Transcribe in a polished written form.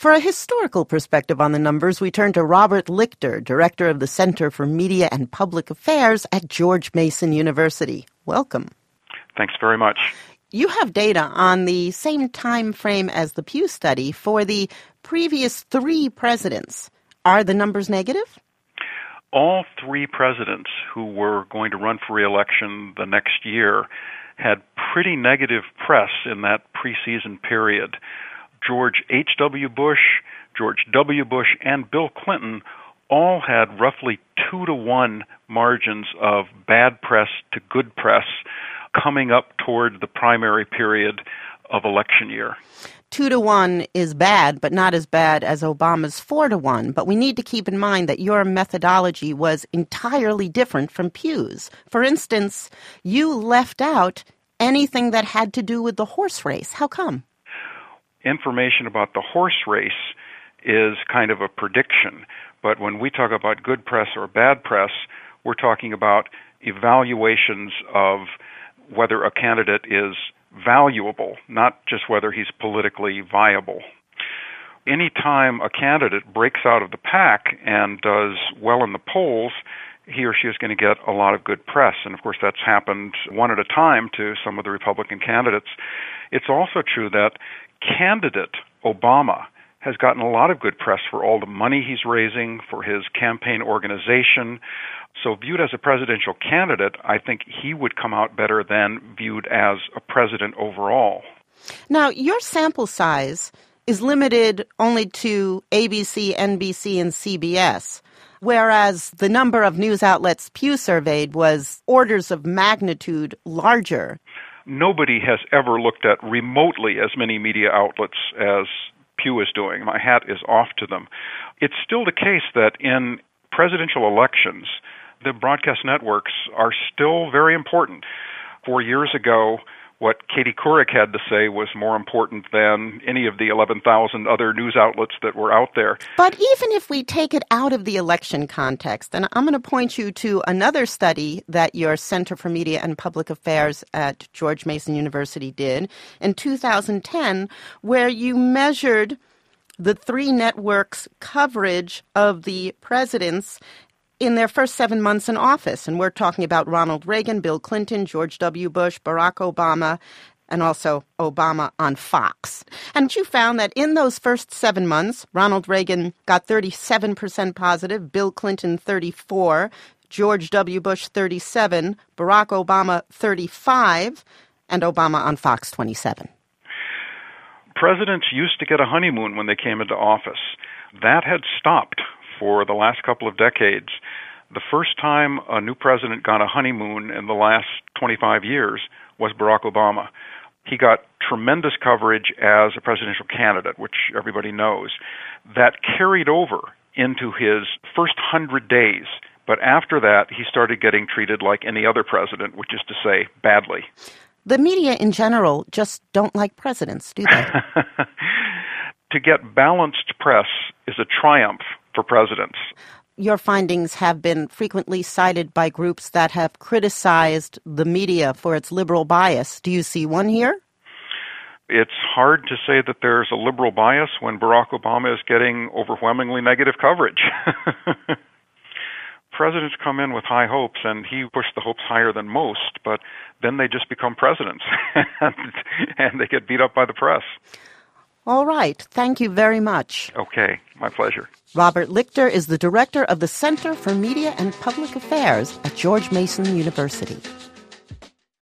For a historical perspective on the numbers, we turn to Robert Lichter, director of the Center for Media and Public Affairs at George Mason University. Welcome. Thanks very much. You have data on the same time frame as the Pew study for the previous 3 presidents. Are the numbers negative? All 3 presidents who were going to run for re-election the next year had pretty negative press in that preseason period. George H.W. Bush, George W. Bush, and Bill Clinton all had roughly 2-to-1 margins of bad press to good press coming up toward the primary period of election year. 2-to-1 is bad, but not as bad as Obama's 4-to-1. But we need to keep in mind that your methodology was entirely different from Pew's. For instance, you left out anything that had to do with the horse race. How come? Information about the horse race is kind of a prediction. But when we talk about good press or bad press, we're talking about evaluations of whether a candidate is valuable, not just whether he's politically viable. Anytime a candidate breaks out of the pack and does well in the polls, he or she is going to get a lot of good press. And of course, that's happened one at a time to some of the Republican candidates. It's also true that candidate Obama has gotten a lot of good press for all the money he's raising, for his campaign organization. So viewed as a presidential candidate, I think he would come out better than viewed as a president overall. Now, your sample size is limited only to ABC, NBC, and CBS, whereas the number of news outlets Pew surveyed was orders of magnitude larger. Nobody has ever looked at remotely as many media outlets as Pew is doing. My hat is off to them. It's still the case that in presidential elections, the broadcast networks are still very important. 4 years ago, what Katie Couric had to say was more important than any of the 11,000 other news outlets that were out there. But even if we take it out of the election context, and I'm going to point you to another study that your Center for Media and Public Affairs at George Mason University did in 2010, where you measured the 3 networks' coverage of the presidents in their first 7 months in office. And we're talking about Ronald Reagan, Bill Clinton, George W. Bush, Barack Obama, and also Obama on Fox. And you found that in those first 7 months, Ronald Reagan got 37% positive, Bill Clinton 34%, George W. Bush 37%, Barack Obama 35%, and Obama on Fox 27%. Presidents used to get a honeymoon when they came into office. That had stopped for the last couple of decades. The first time a new president got a honeymoon in the last 25 years was Barack Obama. He got tremendous coverage as a presidential candidate, which everybody knows. That carried over into his first 100 days. But after that, he started getting treated like any other president, which is to say, badly. The media in general just don't like presidents, do they? To get balanced press is a triumph for presidents. Your findings have been frequently cited by groups that have criticized the media for its liberal bias. Do you see one here? It's hard to say that there's a liberal bias when Barack Obama is getting overwhelmingly negative coverage. Presidents come in with high hopes, and he pushed the hopes higher than most, but then they just become presidents, and they get beat up by the press. All right. Thank you very much. Okay. My pleasure. Robert Lichter is the director of the Center for Media and Public Affairs at George Mason University.